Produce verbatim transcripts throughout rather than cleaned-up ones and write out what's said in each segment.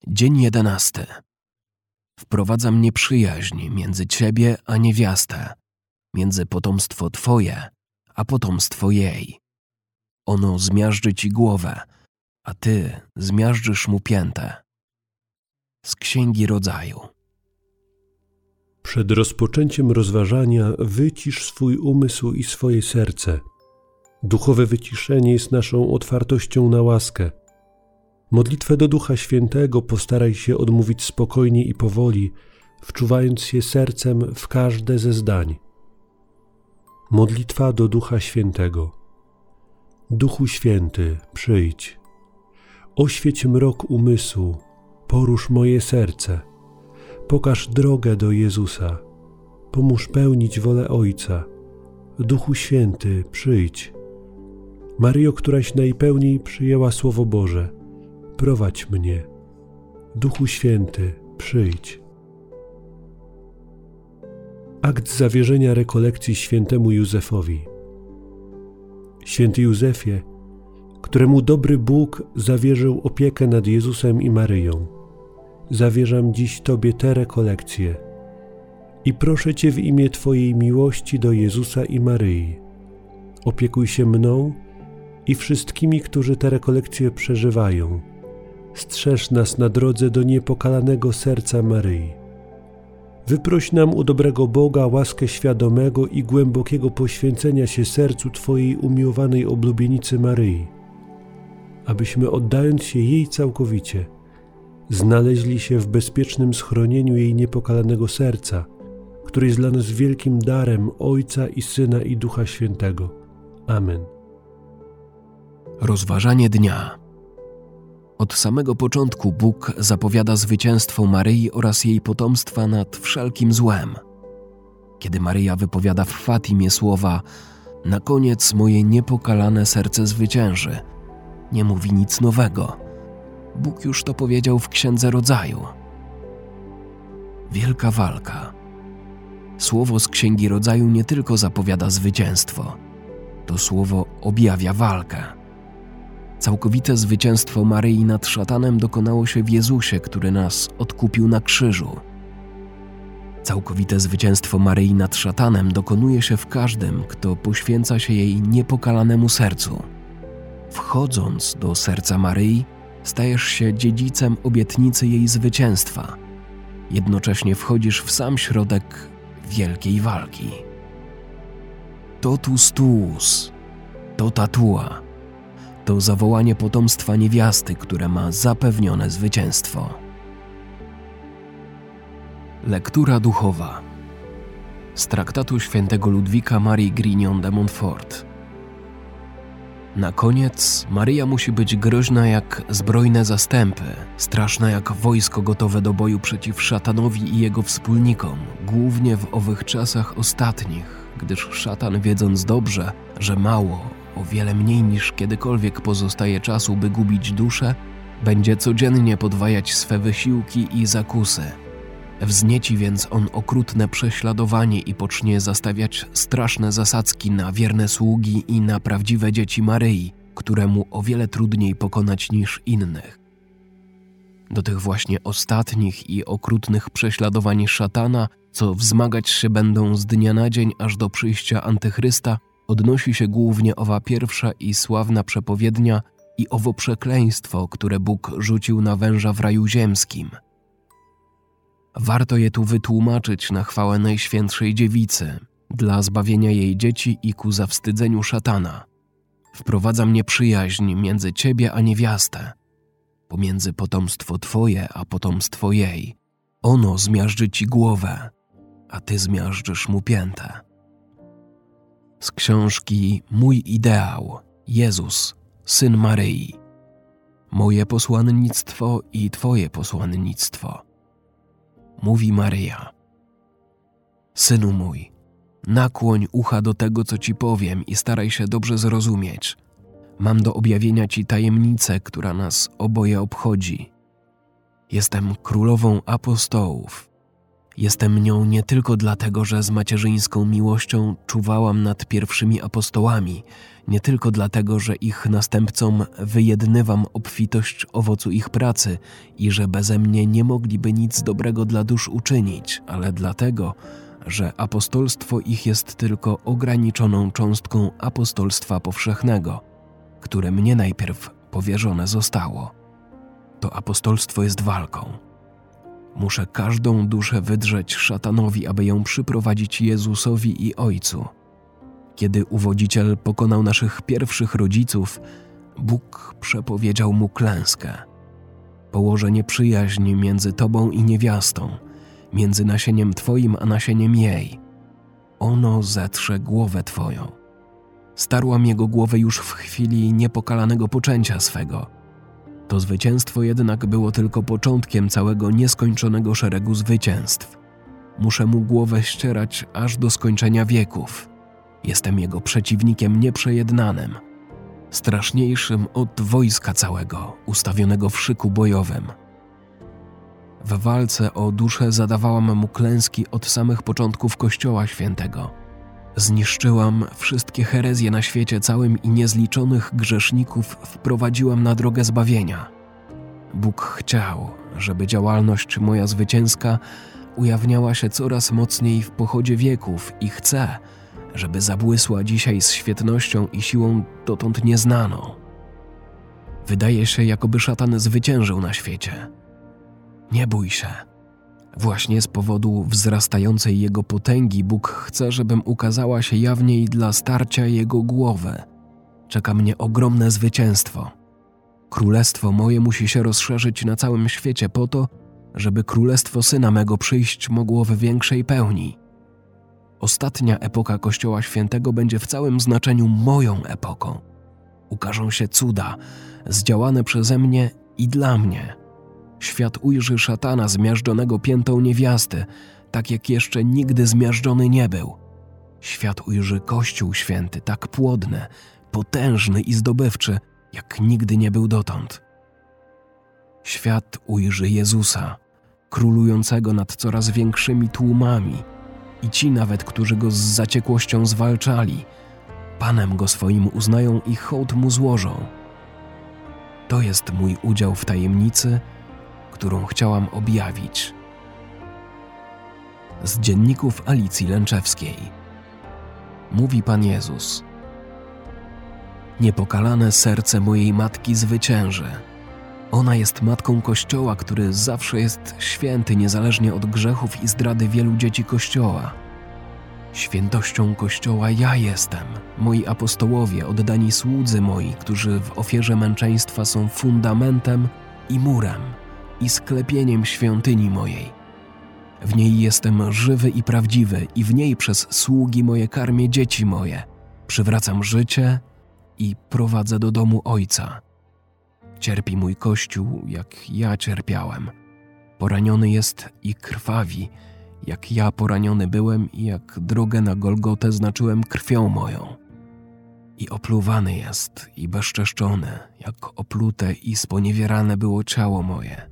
Dzień jedenasty. Wprowadza mnie przyjaźń między Ciebie a niewiastę, między potomstwo Twoje a potomstwo jej. Ono zmiażdży Ci głowę, a Ty zmiażdżysz mu piętę. Z Księgi Rodzaju. Przed rozpoczęciem rozważania wycisz swój umysł i swoje serce. Duchowe wyciszenie jest naszą otwartością na łaskę. Modlitwę do Ducha Świętego postaraj się odmówić spokojnie i powoli, wczuwając się sercem w każde ze zdań. Modlitwa do Ducha Świętego. Duchu Święty, przyjdź. Oświeć mrok umysłu, porusz moje serce. Pokaż drogę do Jezusa. Pomóż pełnić wolę Ojca. Duchu Święty, przyjdź. Maryjo, któraś najpełniej przyjęła Słowo Boże, prowadź mnie. Duchu Święty, przyjdź. Akt zawierzenia rekolekcji świętemu Józefowi. Święty Józefie, któremu dobry Bóg zawierzył opiekę nad Jezusem i Maryją, zawierzam dziś Tobie te rekolekcje i proszę Cię w imię Twojej miłości do Jezusa i Maryi. Opiekuj się mną i wszystkimi, którzy te rekolekcje przeżywają. Strzeż nas na drodze do niepokalanego serca Maryi. Wyproś nam u dobrego Boga łaskę świadomego i głębokiego poświęcenia się sercu Twojej umiłowanej oblubienicy Maryi, abyśmy, oddając się jej całkowicie, znaleźli się w bezpiecznym schronieniu jej niepokalanego serca, które jest dla nas wielkim darem Ojca i Syna i Ducha Świętego. Amen. Rozważanie dnia. Od samego początku Bóg zapowiada zwycięstwo Maryi oraz jej potomstwa nad wszelkim złem. Kiedy Maryja wypowiada w Fatimie słowa „Na koniec moje niepokalane serce zwycięży”, nie mówi nic nowego. Bóg już to powiedział w Księdze Rodzaju. Wielka walka. Słowo z Księgi Rodzaju nie tylko zapowiada zwycięstwo, to słowo objawia walkę. Całkowite zwycięstwo Maryi nad szatanem dokonało się w Jezusie, który nas odkupił na krzyżu. Całkowite zwycięstwo Maryi nad szatanem dokonuje się w każdym, kto poświęca się jej niepokalanemu sercu. Wchodząc do serca Maryi, stajesz się dziedzicem obietnicy jej zwycięstwa. Jednocześnie wchodzisz w sam środek wielkiej walki. Totus tuus, tota tua. To zawołanie potomstwa niewiasty, które ma zapewnione zwycięstwo. Lektura duchowa z traktatu świętego Ludwika Marii Grignon de Montfort. Na koniec Maryja musi być groźna jak zbrojne zastępy, straszna jak wojsko gotowe do boju przeciw szatanowi i jego wspólnikom, głównie w owych czasach ostatnich, gdyż szatan, wiedząc dobrze, że mało, o wiele mniej niż kiedykolwiek pozostaje czasu, by gubić duszę, będzie codziennie podwajać swe wysiłki i zakusy. Wznieci więc on okrutne prześladowanie i pocznie zastawiać straszne zasadzki na wierne sługi i na prawdziwe dzieci Maryi, któremu o wiele trudniej pokonać niż innych. Do tych właśnie ostatnich i okrutnych prześladowań szatana, co wzmagać się będą z dnia na dzień aż do przyjścia Antychrysta, odnosi się głównie owa pierwsza i sławna przepowiednia i owo przekleństwo, które Bóg rzucił na węża w raju ziemskim. Warto je tu wytłumaczyć na chwałę Najświętszej Dziewicy, dla zbawienia jej dzieci i ku zawstydzeniu szatana. Wprowadza mnie przyjaźń między Ciebie a niewiastę, pomiędzy potomstwo Twoje a potomstwo jej. Ono zmiażdży Ci głowę, a Ty zmiażdżysz mu piętę. Z książki Mój ideał, Jezus, Syn Maryi. Moje posłannictwo i Twoje posłannictwo. Mówi Maryja. Synu mój, nakłoń ucha do tego, co Ci powiem i staraj się dobrze zrozumieć. Mam do objawienia Ci tajemnicę, która nas oboje obchodzi. Jestem królową apostołów. Jestem nią nie tylko dlatego, że z macierzyńską miłością czuwałam nad pierwszymi apostołami, nie tylko dlatego, że ich następcom wyjednywam obfitość owocu ich pracy i że beze mnie nie mogliby nic dobrego dla dusz uczynić, ale dlatego, że apostolstwo ich jest tylko ograniczoną cząstką apostolstwa powszechnego, które mnie najpierw powierzone zostało. To apostolstwo jest walką. Muszę każdą duszę wydrzeć szatanowi, aby ją przyprowadzić Jezusowi i Ojcu. Kiedy uwodziciel pokonał naszych pierwszych rodziców, Bóg przepowiedział mu klęskę. Położę nieprzyjaźń między tobą i niewiastą, między nasieniem twoim a nasieniem jej. Ono zetrze głowę twoją. Starłam jego głowę już w chwili niepokalanego poczęcia swego. To zwycięstwo jednak było tylko początkiem całego nieskończonego szeregu zwycięstw. Muszę mu głowę ścierać aż do skończenia wieków. Jestem jego przeciwnikiem nieprzejednanym, straszniejszym od wojska całego, ustawionego w szyku bojowym. W walce o duszę zadawałam mu klęski od samych początków Kościoła Świętego. Zniszczyłam wszystkie herezje na świecie całym i niezliczonych grzeszników wprowadziłam na drogę zbawienia. Bóg chciał, żeby działalność moja zwycięska ujawniała się coraz mocniej w pochodzie wieków i chce, żeby zabłysła dzisiaj z świetnością i siłą dotąd nieznaną. Wydaje się, jakoby szatan zwyciężył na świecie. Nie bój się. Właśnie z powodu wzrastającej jego potęgi Bóg chce, żebym ukazała się jawniej dla starcia jego głowy. Czeka mnie ogromne zwycięstwo. Królestwo moje musi się rozszerzyć na całym świecie po to, żeby królestwo Syna mego przyjść mogło w większej pełni. Ostatnia epoka Kościoła Świętego będzie w całym znaczeniu moją epoką. Ukażą się cuda, zdziałane przeze mnie i dla mnie. Świat ujrzy szatana zmiażdżonego piętą niewiasty, tak jak jeszcze nigdy zmiażdżony nie był. Świat ujrzy Kościół Święty, tak płodny, potężny i zdobywczy, jak nigdy nie był dotąd. Świat ujrzy Jezusa, królującego nad coraz większymi tłumami, i ci nawet, którzy go z zaciekłością zwalczali, Panem go swoim uznają i hołd mu złożą. To jest mój udział w tajemnicy, którą chciałam objawić. Z dzienników Alicji Lęczewskiej. Mówi Pan Jezus: niepokalane serce mojej matki zwycięży. Ona jest matką Kościoła, który zawsze jest święty niezależnie od grzechów i zdrady wielu dzieci Kościoła. Świętością Kościoła ja jestem, moi apostołowie, oddani słudzy moi, którzy w ofierze męczeństwa są fundamentem i murem i sklepieniem świątyni mojej. W niej jestem żywy i prawdziwy i w niej przez sługi moje karmię dzieci moje, przywracam życie i prowadzę do domu Ojca. Cierpi mój Kościół, jak ja cierpiałem. Poraniony jest i krwawi, jak ja poraniony byłem i jak drogę na Golgotę znaczyłem krwią moją. I opluwany jest i bezczeszczony, jak oplute i sponiewierane było ciało moje.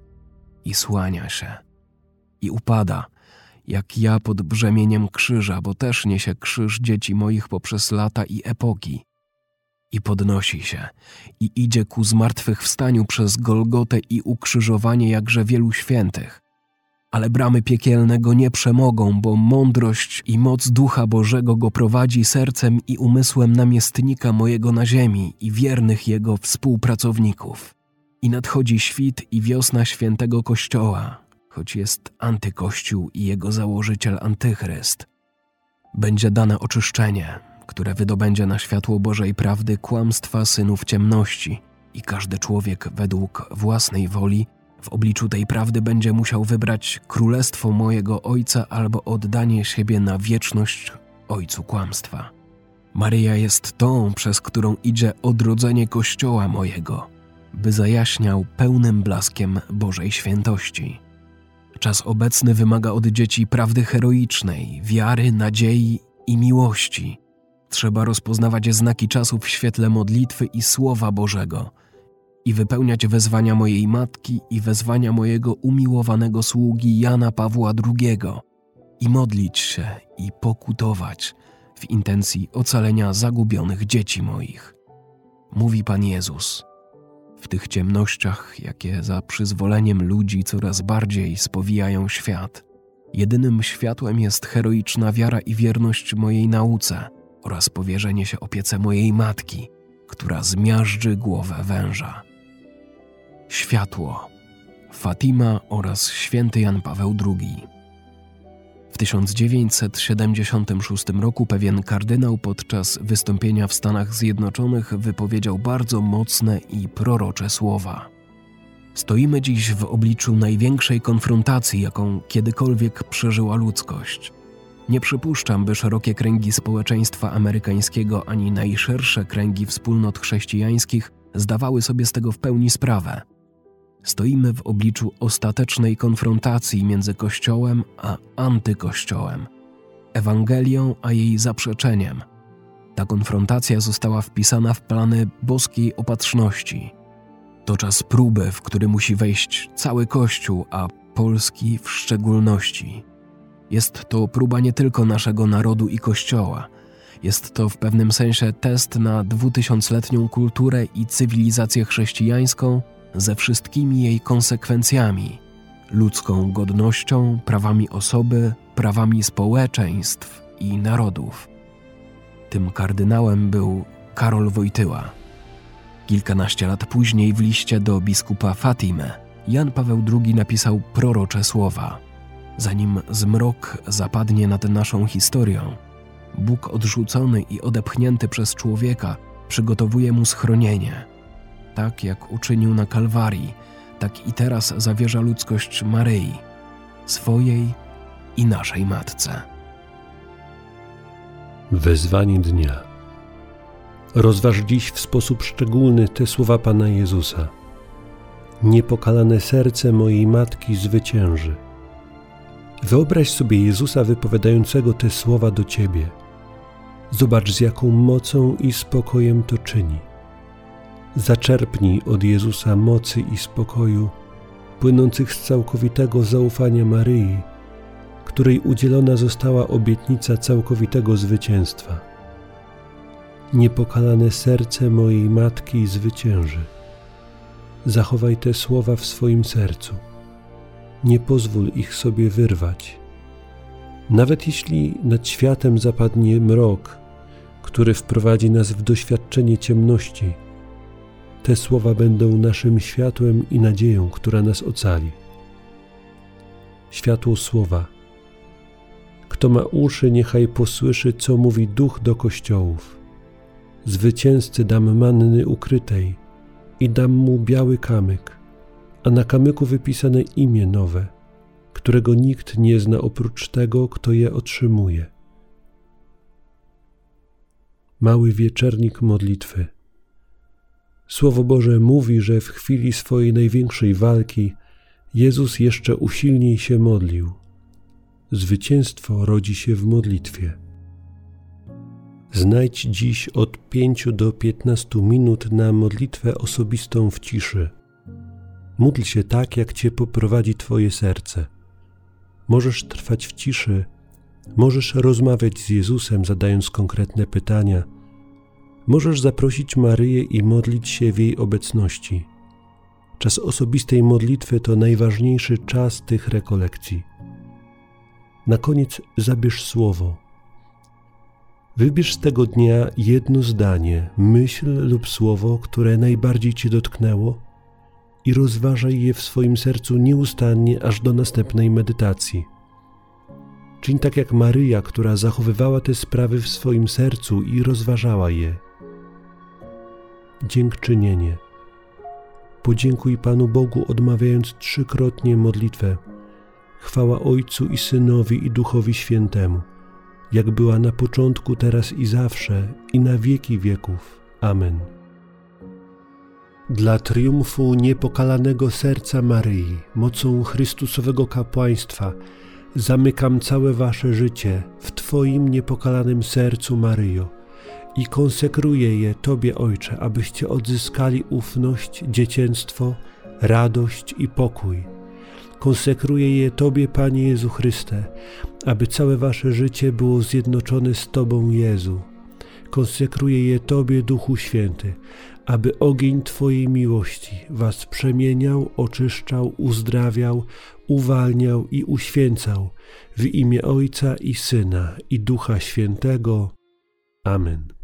I słania się, i upada, jak ja pod brzemieniem krzyża, bo też niesie krzyż dzieci moich poprzez lata i epoki. I podnosi się, i idzie ku zmartwychwstaniu przez Golgotę i ukrzyżowanie jakże wielu świętych. Ale bramy piekielne go nie przemogą, bo mądrość i moc Ducha Bożego go prowadzi sercem i umysłem namiestnika mojego na ziemi i wiernych jego współpracowników. I nadchodzi świt i wiosna świętego Kościoła, choć jest antykościół i jego założyciel Antychryst. Będzie dane oczyszczenie, które wydobędzie na światło Bożej prawdy kłamstwa synów ciemności i każdy człowiek według własnej woli w obliczu tej prawdy będzie musiał wybrać królestwo mojego Ojca albo oddanie siebie na wieczność ojcu kłamstwa. Maryja jest tą, przez którą idzie odrodzenie Kościoła mojego, by zajaśniał pełnym blaskiem Bożej świętości. Czas obecny wymaga od dzieci prawdy heroicznej, wiary, nadziei i miłości. Trzeba rozpoznawać znaki czasu w świetle modlitwy i Słowa Bożego i wypełniać wezwania mojej matki i wezwania mojego umiłowanego sługi Jana Pawła drugiego i modlić się i pokutować w intencji ocalenia zagubionych dzieci moich. Mówi Pan Jezus. W tych ciemnościach, jakie za przyzwoleniem ludzi coraz bardziej spowijają świat, jedynym światłem jest heroiczna wiara i wierność mojej nauce oraz powierzenie się opiece mojej matki, która zmiażdży głowę węża. Światło, Fatima oraz święty Jan Paweł drugi. W tysiąc dziewięćset siedemdziesiątym szóstym roku pewien kardynał podczas wystąpienia w Stanach Zjednoczonych wypowiedział bardzo mocne i prorocze słowa. Stoimy dziś w obliczu największej konfrontacji, jaką kiedykolwiek przeżyła ludzkość. Nie przypuszczam, by szerokie kręgi społeczeństwa amerykańskiego ani najszersze kręgi wspólnot chrześcijańskich zdawały sobie z tego w pełni sprawę. Stoimy w obliczu ostatecznej konfrontacji między Kościołem a antykościołem, Ewangelią a jej zaprzeczeniem. Ta konfrontacja została wpisana w plany boskiej opatrzności. To czas próby, w który musi wejść cały Kościół, a polski w szczególności. Jest to próba nie tylko naszego narodu i Kościoła. Jest to w pewnym sensie test na dwutysiącletnią kulturę i cywilizację chrześcijańską ze wszystkimi jej konsekwencjami, ludzką godnością, prawami osoby, prawami społeczeństw i narodów. Tym kardynałem był Karol Wojtyła. Kilkanaście lat później w liście do biskupa Fatimy Jan Paweł drugi napisał prorocze słowa. Zanim zmrok zapadnie nad naszą historią, Bóg odrzucony i odepchnięty przez człowieka przygotowuje mu schronienie. Tak jak uczynił na Kalwarii, tak i teraz zawierza ludzkość Maryi, swojej i naszej Matce. Wezwanie dnia. Rozważ dziś w sposób szczególny te słowa Pana Jezusa. Niepokalane serce mojej Matki zwycięży. Wyobraź sobie Jezusa wypowiadającego te słowa do Ciebie. Zobacz, z jaką mocą i spokojem to czyni. Zaczerpnij od Jezusa mocy i spokoju płynących z całkowitego zaufania Maryi, której udzielona została obietnica całkowitego zwycięstwa. Niepokalane serce mojej Matki zwycięży. Zachowaj te słowa w swoim sercu. Nie pozwól ich sobie wyrwać. Nawet jeśli nad światem zapadnie mrok, który wprowadzi nas w doświadczenie ciemności, te słowa będą naszym światłem i nadzieją, która nas ocali. Światło słowa. Kto ma uszy, niechaj posłyszy, co mówi Duch do kościołów. Zwycięzcy dam manny ukrytej i dam mu biały kamyk, a na kamyku wypisane imię nowe, którego nikt nie zna oprócz tego, kto je otrzymuje. Mały wieczernik modlitwy. Słowo Boże mówi, że w chwili swojej największej walki Jezus jeszcze usilniej się modlił. Zwycięstwo rodzi się w modlitwie. Znajdź dziś od pięciu do piętnastu minut na modlitwę osobistą w ciszy. Módl się tak, jak Cię poprowadzi Twoje serce. Możesz trwać w ciszy, możesz rozmawiać z Jezusem, zadając konkretne pytania. Możesz zaprosić Maryję i modlić się w jej obecności. Czas osobistej modlitwy to najważniejszy czas tych rekolekcji. Na koniec zabierz słowo. Wybierz z tego dnia jedno zdanie, myśl lub słowo, które najbardziej Cię dotknęło i rozważaj je w swoim sercu nieustannie aż do następnej medytacji. Czyń tak jak Maryja, która zachowywała te sprawy w swoim sercu i rozważała je. Dziękczynienie. Podziękuj Panu Bogu, odmawiając trzykrotnie modlitwę. Chwała Ojcu i Synowi i Duchowi Świętemu, jak była na początku, teraz i zawsze, i na wieki wieków. Amen. Dla triumfu niepokalanego serca Maryi, mocą Chrystusowego kapłaństwa, zamykam całe Wasze życie w Twoim niepokalanym sercu, Maryjo, i konsekruję je Tobie, Ojcze, abyście odzyskali ufność, dziecięctwo, radość i pokój. Konsekruję je Tobie, Panie Jezu Chryste, aby całe Wasze życie było zjednoczone z Tobą, Jezu. Konsekruję je Tobie, Duchu Święty, aby ogień Twojej miłości Was przemieniał, oczyszczał, uzdrawiał, uwalniał i uświęcał w imię Ojca i Syna i Ducha Świętego. Amen.